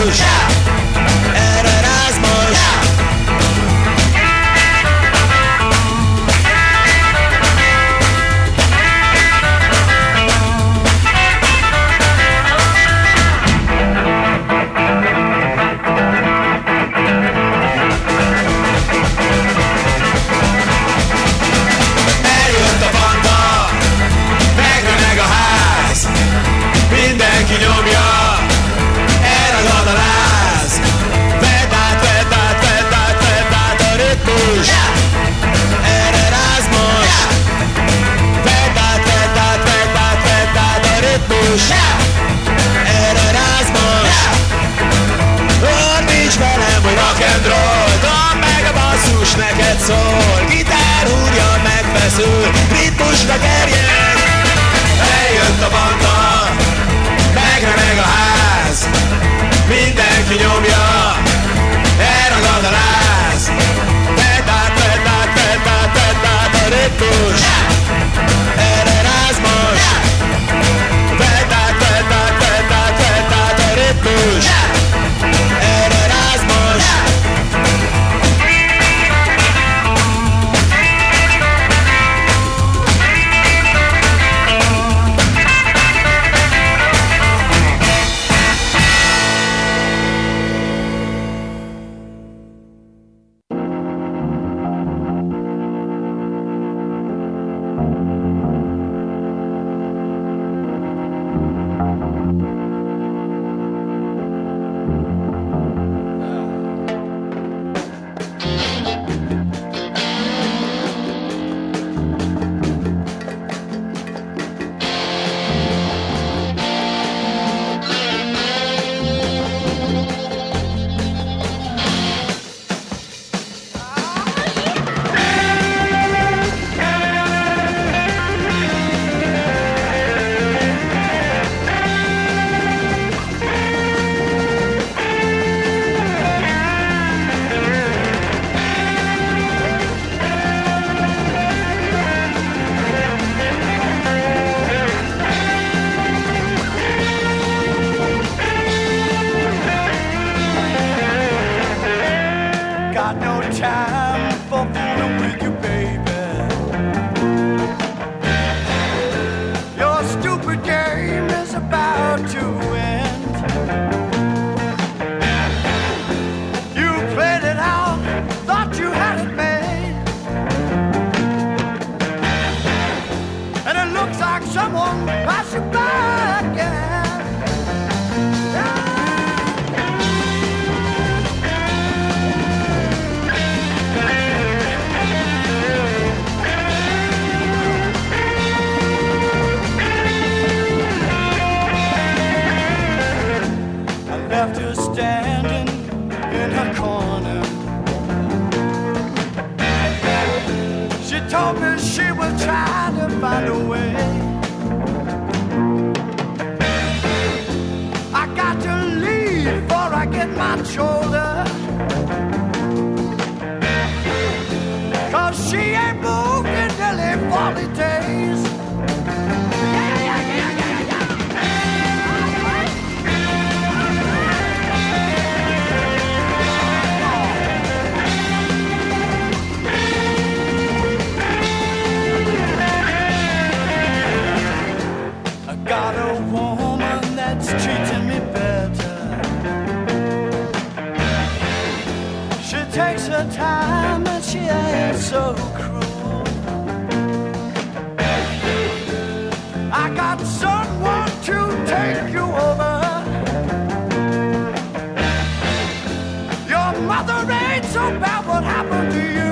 ritmus, erre ráz most. Eljött a banda, megremeg a ház, mindenki nyomja, elragad a láz. Vedd át, vedd át, vedd át, vedd át a ritmus, erre ráz most. Vedd át, vedd át, vedd át, vedd át a ritmus, erre ráz most. Ordíts velem, hogy rock'n'roll, dob meg a basszus, neked szól. Gitár húrja megfeszül, ritmusra gerjed. Eljött a banda, megremeg a ház, mindenki nyomja, elragad a láz. Vedd át, vedd át, vedd át, vedd át a ritmus, erre ráz most. Vedd át, vedd át, vedd át, vedd át a ritmus, erre ráz most. Got no time for fooling with you, baby. Your stupid game is about to end. You played it out, thought you had it made, and it looks like someone passed you by again. Left her standing in her corner. She told me she was trying to find a way. I got to leave before I get my shoulder, 'cause she ain't moved in nearly 40 days. Got a woman that's treating me better. She takes her time and she ain't so cruel. I got someone to take you over. Your mother ain't so bad, what happened to you?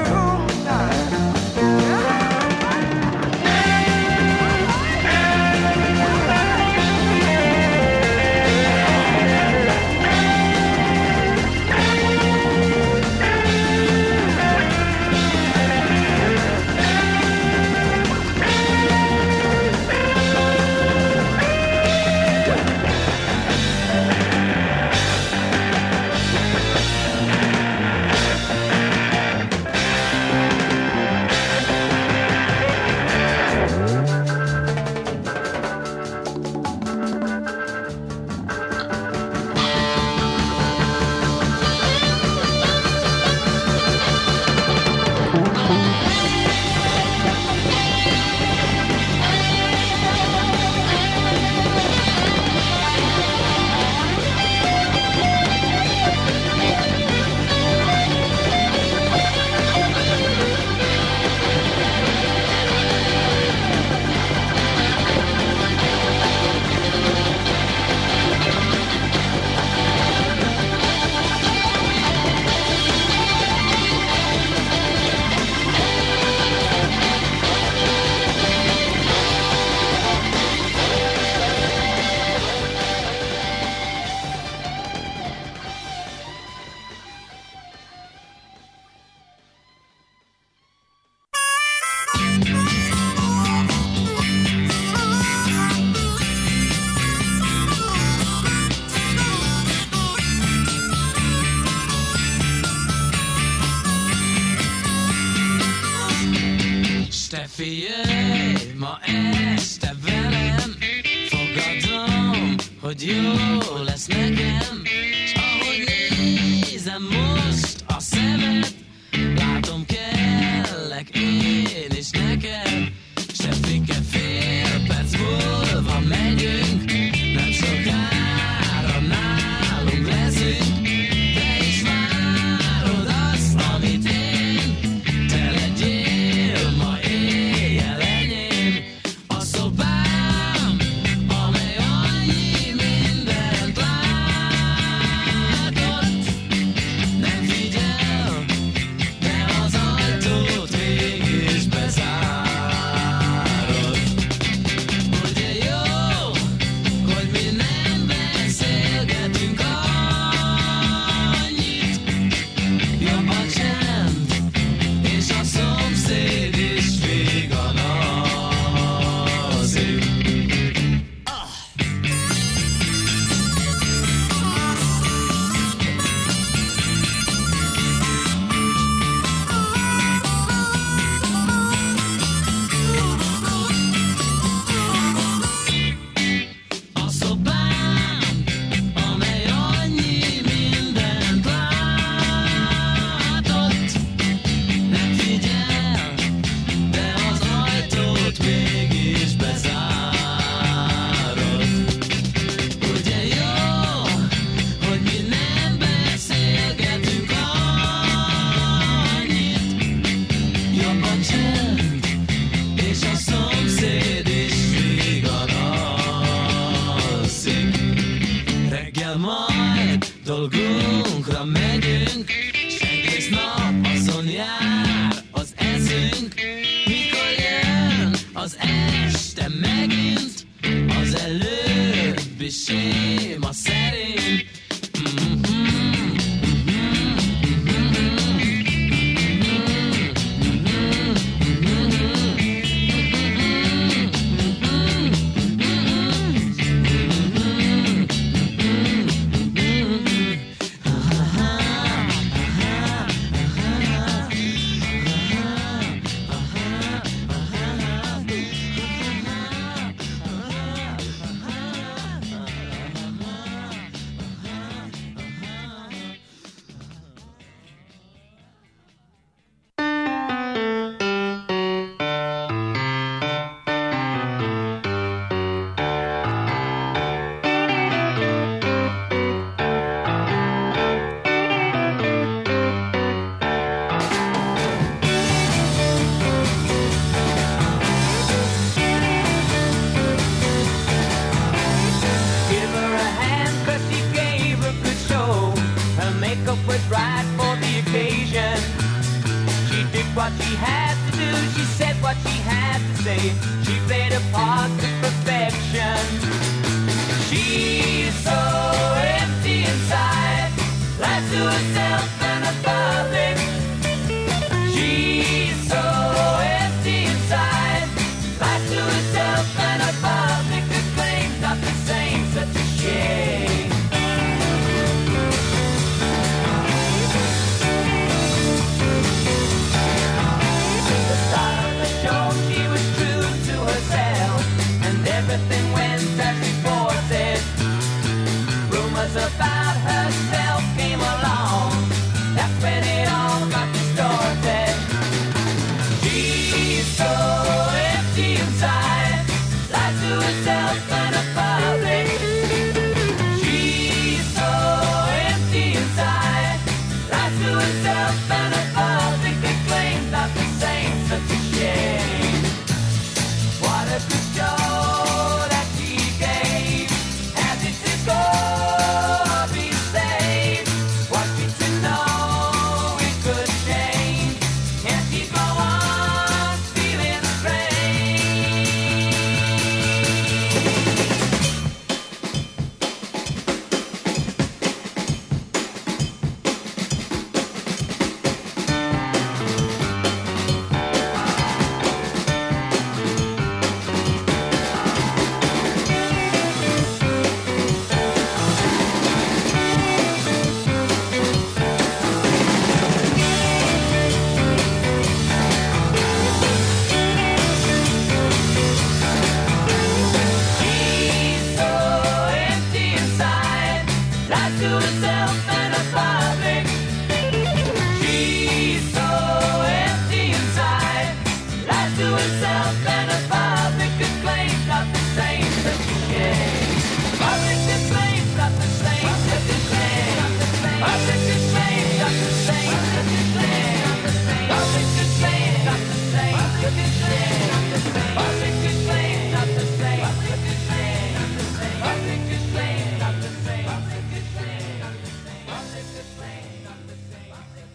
De figyelj, ma este velem, fogadom, hogy jó lesz nekem. S ahogy nézem most a szemed, látom kellek én is neked. Seffike fél perc múlva megyünk, nem sokára nálunk leszünk. Te is várod azt, amit én, te legyél ma éjjel enyém. A szobám, amely annyi mindent látott, nem figyel, de az ajtót végig bezárod. Ugye jó, hogy mi nem beszélgetünk annyit, jobb a csend, és a szomszéd is viganozik. A szobám, amely annyi mindent látott, nem figyel, de az ajtót mégis bezárod. Ugye jó, hogy mi nem beszélgetünk annyit, jobb a csend, és a szomszéd is viganozik. Reggel majd dolgunkra megyünk, s egész nap azon jár az eszünk. Mikor jön az este megint, az előbbi séma szerint. Give her a hand 'cause she gave a good show. Her makeup was right for the occasion. She did what she had to do, she said what she had to say. She played a part with perfection. She's so empty inside, lies to herself and the public. She's so empty inside, lies to herself and the public. Her claims not the same, such a shame. The start of the show, she was true to herself, and everything went as reported. Rumors about herself came along, that's when it all got distorted. She's so empty inside, lies to herself and the public. She's so empty inside, lies to herself and the public. Her claims not the same, such a shame. What a good show that she gave, as it to go to herself in a public. She's so empty inside, lies to herself in a public displays not the same that she shares. Public displays not the same that she shares. Public displays not the same that she shares. Public displays not the same that she shares. Public displays not the same that she shares. Public displays not the same that she shares. Public displays not the same.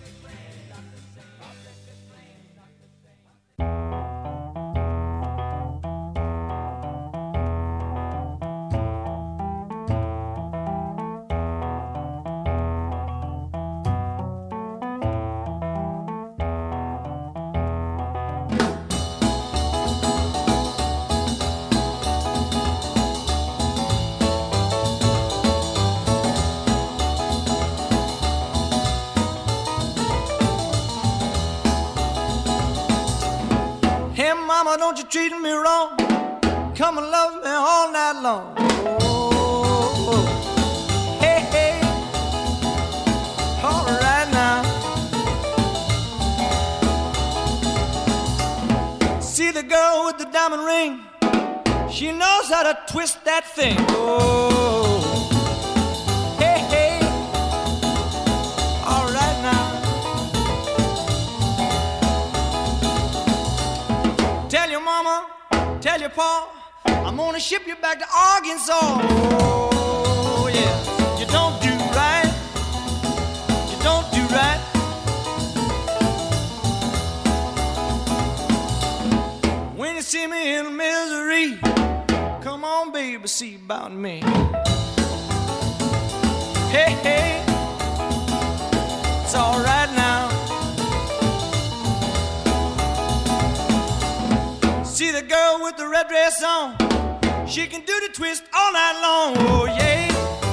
Hey mama, don't you treat me wrong. Come and love me all night long. Oh, hey, hey. All right now. See the girl with the diamond ring. She knows how to twist that thing. Oh, hey, hey. All right now. Tell your mama, tell your pa, I'm gonna ship you back to Arkansas. Oh, yeah. You don't do right. You don't do right. When you see me in misery, come on, baby, see about me. Hey, hey, it's all right now. See the girl with the red dress on, she can do the twist all night long. Oh yeah.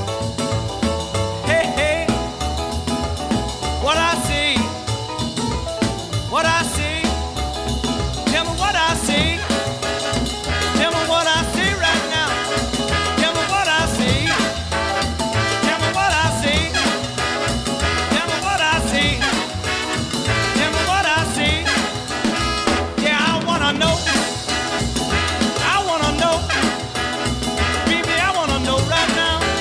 Hey, hey. What I see, what I see. Tell me what I see. Tell me what I see right now. Tell me what I see. Tell me what I see. Tell me what I see. Tell me what I see. Yeah, I wanna know. I wanna know, baby, I wanna know right now.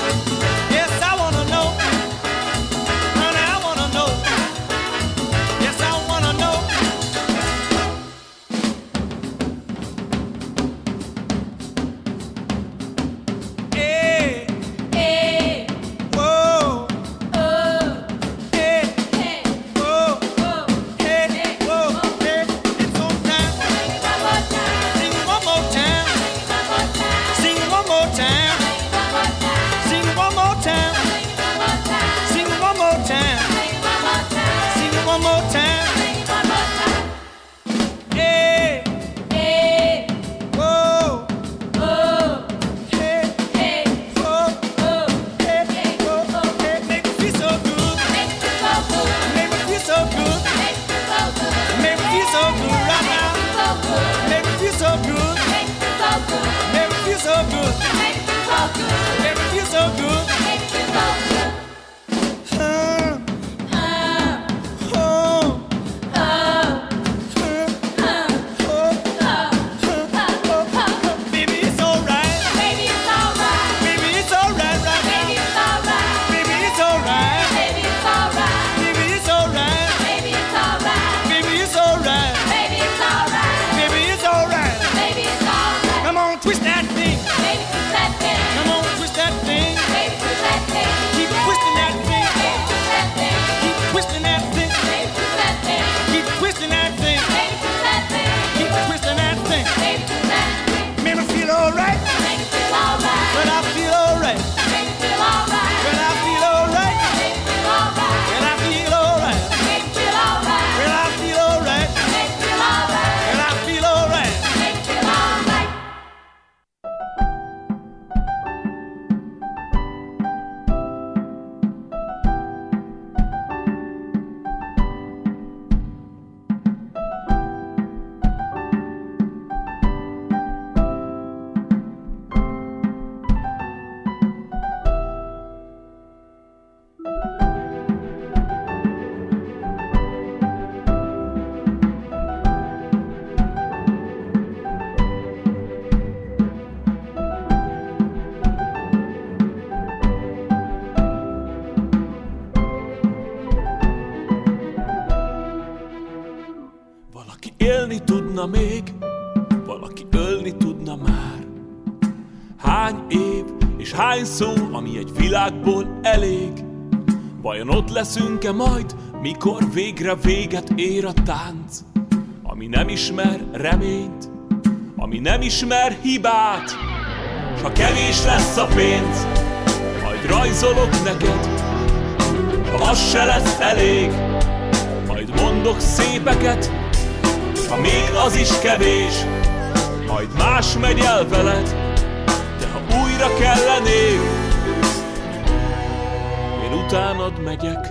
tudna még, valaki ölni tudna már. Hány év és hány szó, ami egy világból elég? Vajon ott leszünk-e majd, mikor végre véget ér a tánc? Ami nem ismer reményt, ami nem ismer hibát. S ha kevés lesz a pénz, majd rajzolok neked, s ha az se lesz elég, majd mondok szépeket. S ha még az is kevés, majd más megy el veled, de ha újra kellenék, én utánad megyek.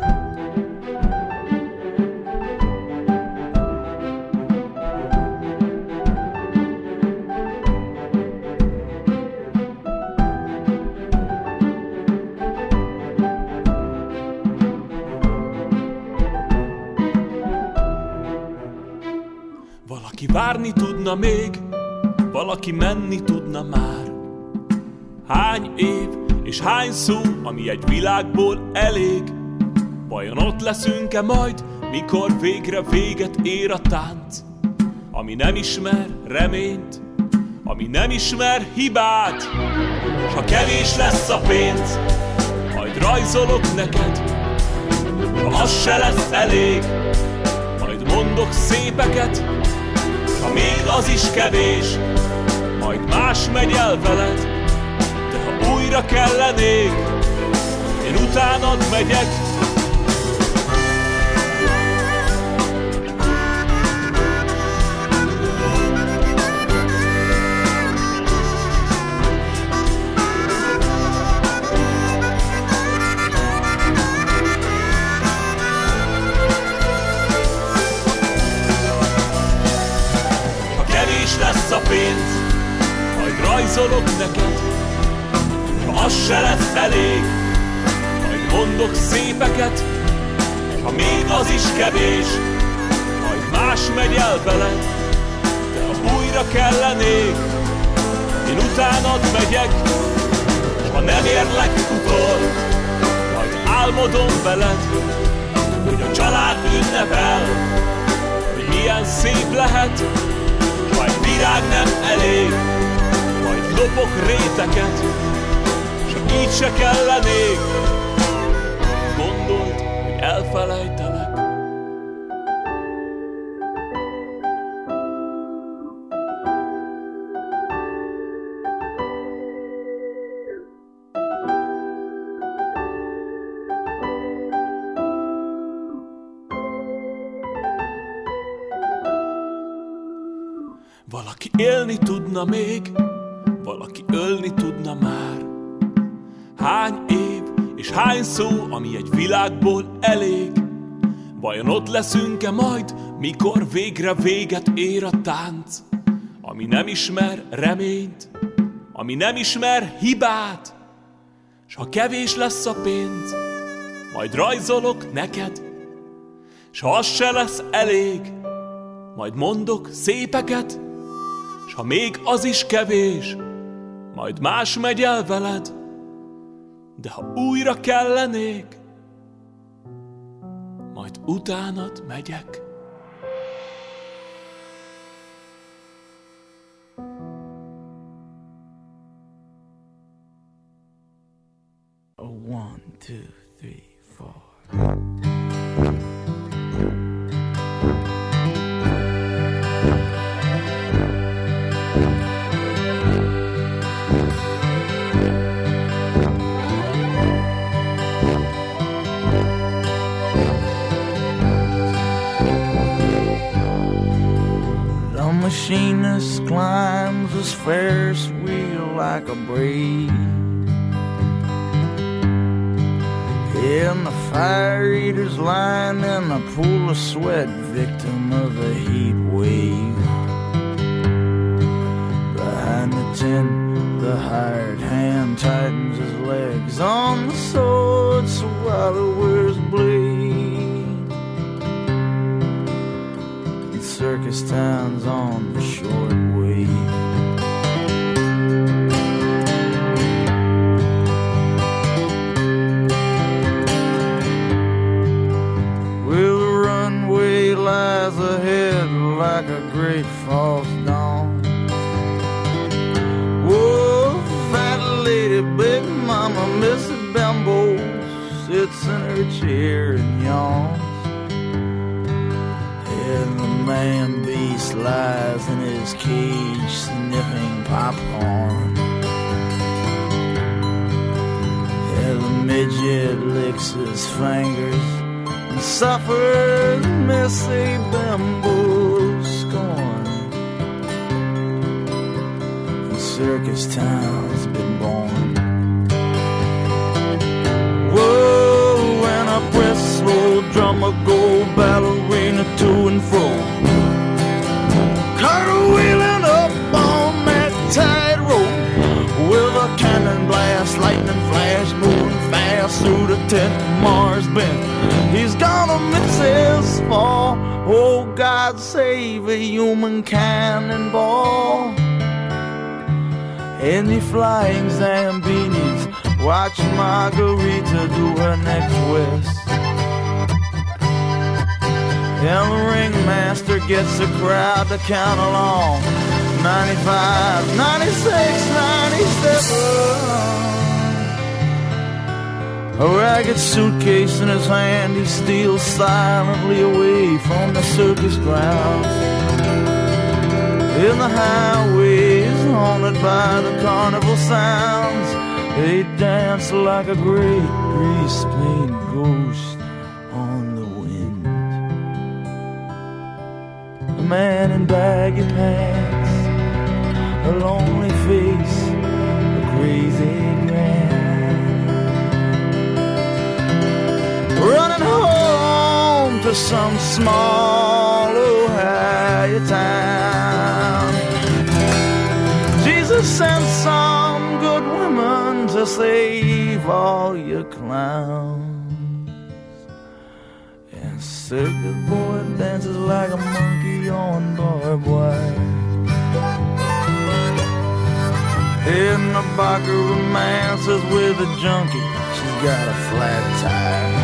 Valaki várni tudna még, valaki menni tudna már. Hány év és hány szó, ami egy világból elég? Vajon ott leszünk-e majd, mikor végre véget ér a tánc? Ami nem ismer reményt, ami nem ismer hibát. S ha kevés lesz a pénz, majd rajzolok neked, ha az se lesz elég, majd mondok szépeket. Ha még az is kevés, majd más megy el veled, de ha újra kellenék, én utánad megyek. Lesz a pénz, majd rajzolok neked, ha az se lesz elég, majd mondok szépeket. Ha még az is kevés, majd más megy el veled, de ha újra kellenék, én utánad megyek. S ha nem érlek utol, majd álmodom veled, hogy a család ünnepel, hogy milyen szép lehet. Majd virág nem elég, majd lopok réteket, s így se kellenék. Gondold, hogy elfelejtelek. Valaki élni tudna még, valaki ölni tudna már. Hány év és hány szó, ami egy világból elég? Vajon ott leszünk-e majd, mikor végre véget ér a tánc? Ami nem ismer reményt, ami nem ismer hibát. S ha kevés lesz a pénz, majd rajzolok neked, s ha az se lesz elég, majd mondok szépeket. S ha még az is kevés, majd más megy el veled, de ha újra kellenék, majd utánad megyek. One, two, three, four. Machinist climbs his Ferris wheel like a breeze, and the fire eater's lying in a pool of sweat, victim of a heat wave. Behind the tent, the hired hand tightens his legs on the sword so while he wears blade. Circus towns on the short wave. Well, the runway lies ahead like a great fall sits in her chair and yawns. And the man beast lies in his cage sniffing popcorn. And the midget licks his fingers and suffers Missy Bimbo's scorn. And Circus Town's been born. Whoa, and a whistle drummer go ballerina to and fro, cartwheeling up on that tightrope with a cannon blast, lightning flash, moving fast through the tent. Mars bent, he's gonna miss his fall. Oh, God save a human cannonball. And the flying Zambinis watch Margarita do her next twist. And the ringmaster gets the crowd to count along. 95, 96, 97. A ragged suitcase in his hand, he steals silently away from the circus grounds. In the highways haunted by the carnival sounds, they dance like a great grease-paint ghost on the wind. A man in baggy pants, a lonely face, a crazy grin, running home to some small Ohio town. Jesus sent some good women to save all your clowns. And circus boy dances like a monkey on barbed wire. In the Barker romances with a junkie, she's got a flat tire.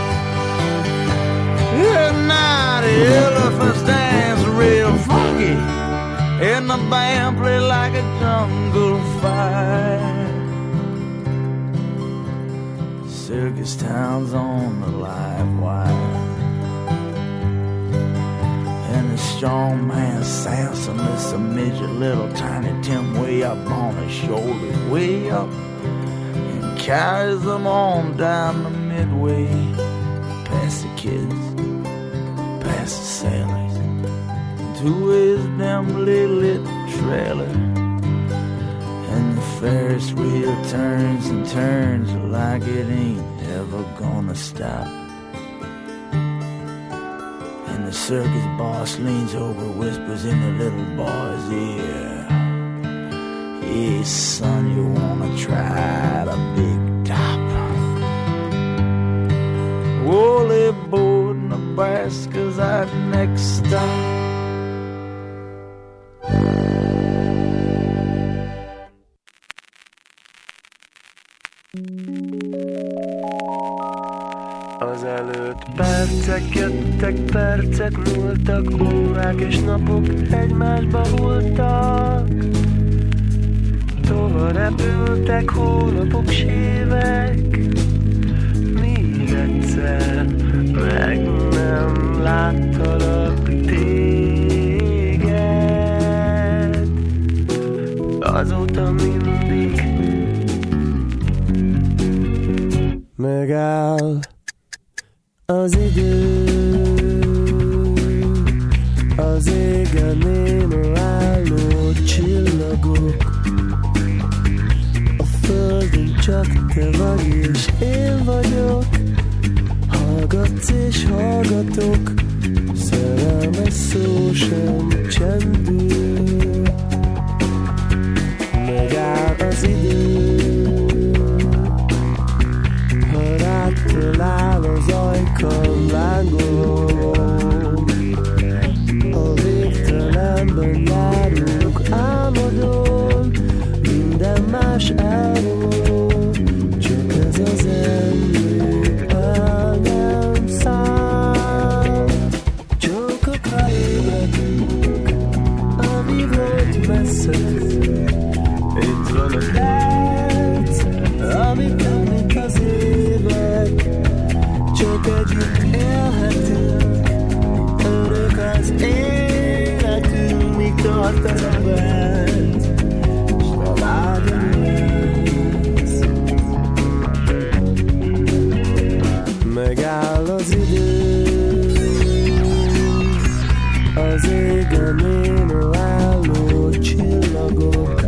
At night the elephants dance real funky, and the band play like a jungle fire. Circus Town's on the live wire. And the strong man Samson lifts a midget little tiny Tim way up on his shoulders, way up, and carries them on down the midway, past the kids, past the sailors, to his dimly lit trailer. And the Ferris wheel turns and turns like it ain't ever gonna stop. And the circus boss leans over, whispers in the little boy's ear, "Hey son, you wanna try the big top? Woolly board, Nebraska's our next stop." Azelőtt percek jöttek, percek múltak, órák és napok egymásba hulltak. Tova repültek hónapok, s évek, míg egyszer meg nem láttalak téged. Azóta mindig megáll az idő, az égen néma álló csillagok, a földön csak te vagy és én vagyok, hallgatsz és hallgatok, szerelmes szó sem csendül, megáll az idő, ha rád talál az ajkam lángolom, a végtelenben járunk álmodon, minden más elmúl, csak ez az emlék. megáll az idő. Az égen élő álló csillagok